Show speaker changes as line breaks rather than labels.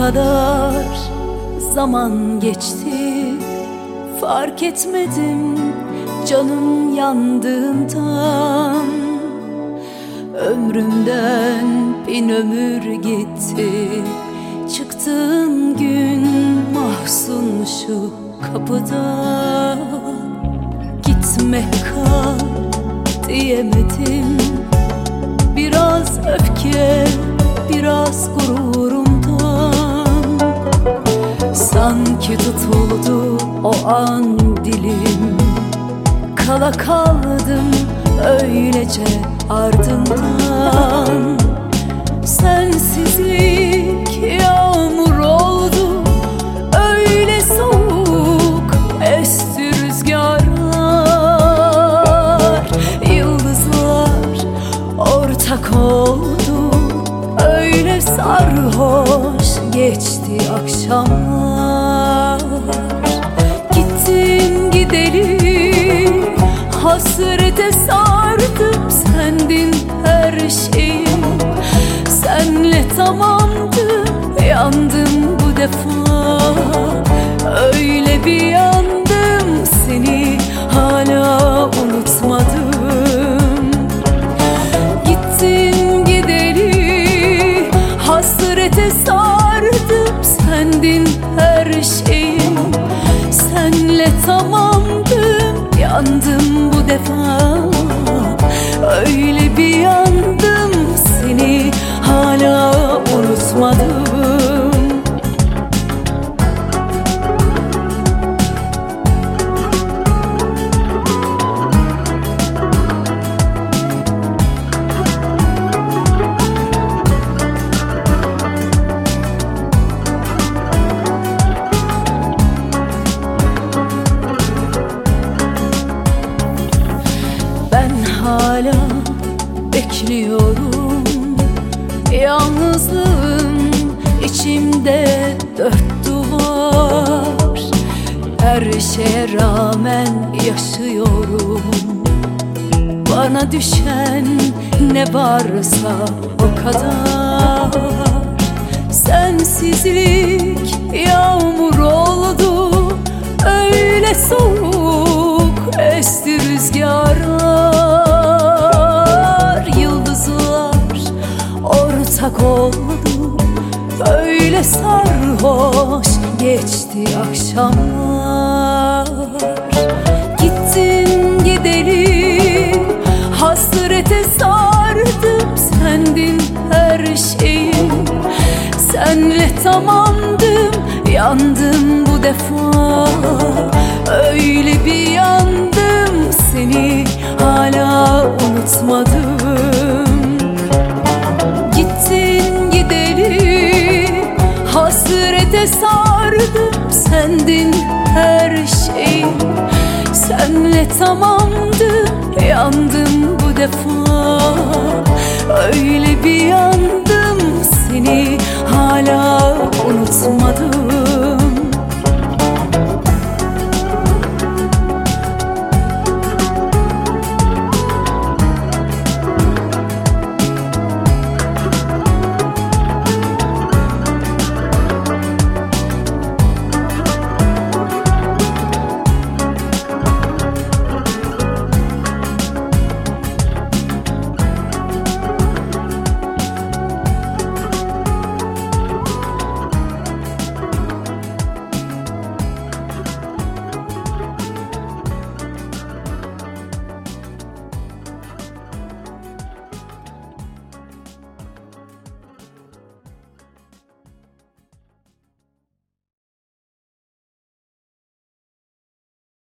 kadar zaman geçti, fark etmedim canım yandığından. Ömrümden bin ömür gitti, çıktığın gün mahzun şu kapıda. Gitme kal diyemedim, biraz öfke, biraz gururumdan. Sanki tutuldu o an dilim, kala kaldım öylece ardından. Sensizlik yağmur oldu, öyle soğuk esti rüzgarlar. Yıldızlar ortak oldu, öyle sarhoş geçti akşamlar. Gittin gideli hasrete sardım, sendin her şeyim. Senle tamamdım, yandım bu defa. Öyle bir yandım, seni hala unutmadım. Gittin gideli hasrete sardım, sendin her şeyim. Senle tamamdım, yandım bu defa. Öyle bir yandım, seni hala unutmadım. Ben hala bekliyorum, yalnızlığım içimde dört duvar. Her şeye rağmen yaşıyorum, bana düşen ne varsa o kadar. Sensizlik yağmur oldu, öyle soğuk esti rüzgarlar. Yıldızlar ortak oldu, öyle sarhoş geçti akşamlar. Gittin gideli hasrete sardım, sendin her şeyim. Senle tamamdım, yandım bu defa. Öyle bir yandım, seni hala unutmadım. Gittin gideli hasrete sardım, sendin her şeyim. Senle tamamdım, yandım bu defa. Öyle bir yandım, seni hala unutmadım.